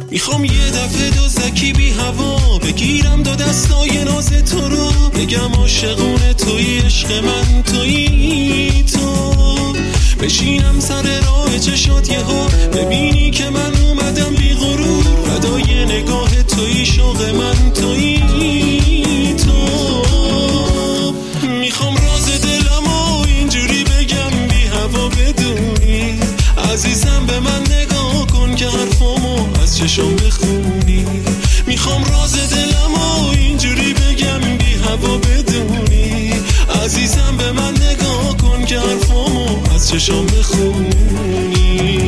میخوام یه دفعه دزدکی بی هوا بگیرم دو دستای ناز تو رو، بگم عاشقونه تویی، عشق من تویی تو. بشینم سر راه چشات یهو ببینی که من اومدم بی غرور، فدای نگاه تویی، شوق من تویی تو. میخوام راز دلمو اینجوری بگم بی هوا بدونی، عزیزم به من نگاه کن که حرفامو از چشم بخونی. میخوام راز دلمو اینجوری بگم بی هوا بدونی، عزیزم به من نگاه کن که حرفامو از چشم بخونی.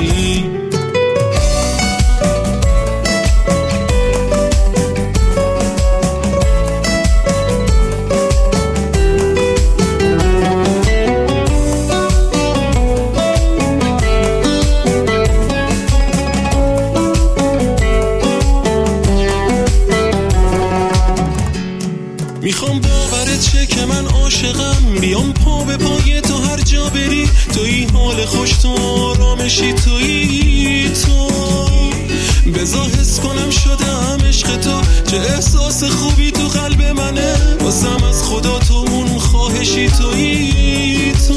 میخوام باورت شه که من عاشقم، بیام پا به پای تو هر جا بری، تویی حال خوش، تو آرامشی، تویی تو. بذار حس کنم شدم عشق تو، چه احساس خوبی تو قلب منه، واسم از خدا تو اون خواهشی، تویی تو.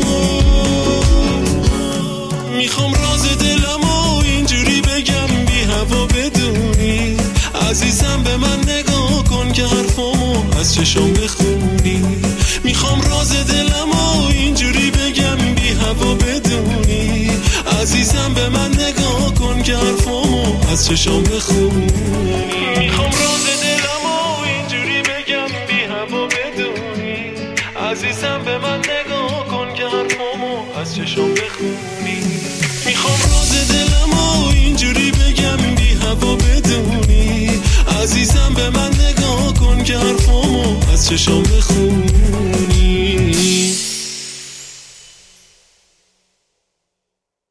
میخوام راز دلمو اینجوری بگم بی هوا بدونی، عزیزم به من نگاه کن که حرفامو از چشم بخونی. میخوام راز دلمو اینجوری بگم بی هوا بدونی، عزیزم به من نگاه کن که حرفامو از چشم بخونی. میخوام راز دلمو اینجوری بگم بی هوا بدونی، عزیزم به من نگاه کن که حرفامو از چشم بخونی.